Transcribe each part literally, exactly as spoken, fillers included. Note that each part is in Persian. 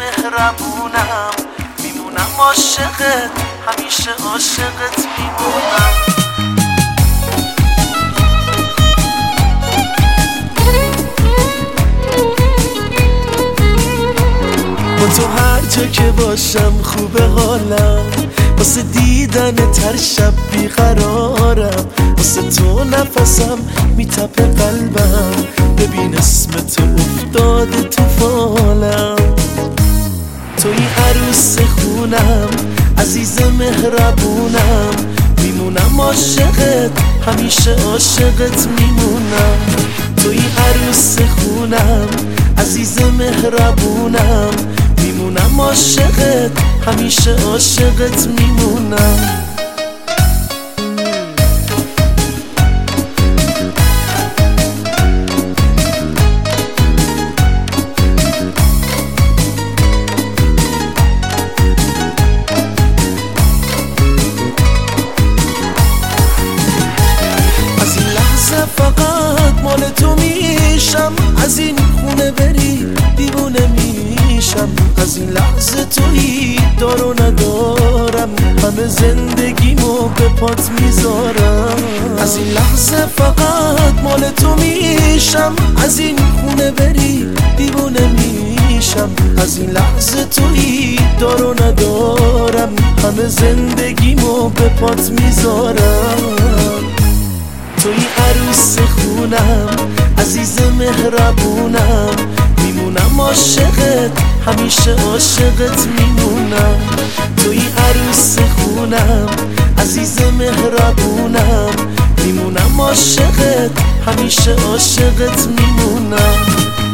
مهربونم، میمونم عاشقت، همیشه عاشقت میمونم. با تو هر جا که باشم خوبه حالم، واسه دیدن تر شب بیقرارم، واسه تو نفسم میتپه قلبم، ببین اسم تو افتاده تو فالم. توی عروس خونم، عزیز مهربونم، میمونم عاشقت، همیشه عاشقت میمونم. توی عروس خونم، عزیز مهربونم، میمونم عاشقت، همیشه عاشقت میمونم. از این لحظه فقط مال تو میشم، از این خونه بری دیوونه میشم. از این لحظه تویی دار و ندارم، همه زندگیمو به پات میذارم. از این لحظه فقط مال تو میشم، از این خونه بری دیوونه میشم. از این لحظه تویی دار و ندارم، همه زندگیمو به پات میذارم. توی عروس خونم، عزیز مهربونم، میمونم عاشقت، همیشه عاشقت میمونم. توی عروس خونم، عزیز مهربونم، میمونم عاشقت، همیشه عاشقت میمونم.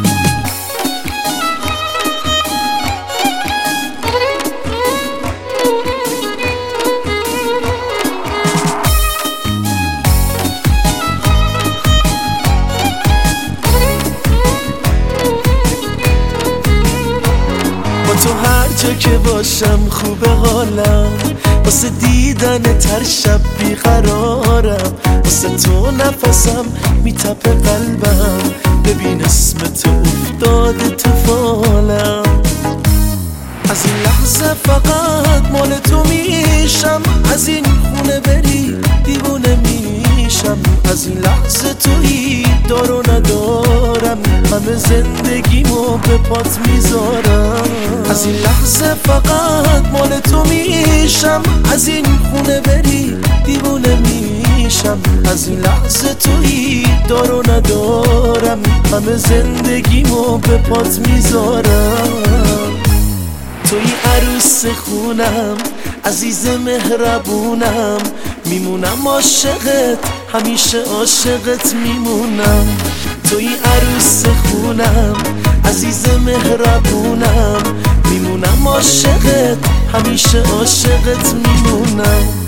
تو هر جا که باشم خوبه حالم، واسه دیدن تر شب بیقرارم، واسه تو نفسم میتپه قلبم، ببین اسم تو افتاده تو فالم. از این لحظه فقط مال تو میشم، از این خونه بری دیوونه میشم. از این لحظه تویی دار و ندارم، همه زندگیمو به پات میذارم. از این لحظه فقط مال تو میشم، از این خونه بری دیوونه میشم. از این لحظه تویی دار و ندارم، همه زندگیمو به پات میذارم. توی عروس خونم، عزیز مهربونم، میمونم عاشقت، همیشه عاشقت میمونم. توی عروس خونم، عزیز مهربونم، میمونم عاشقت، همیشه عاشقت میمونم.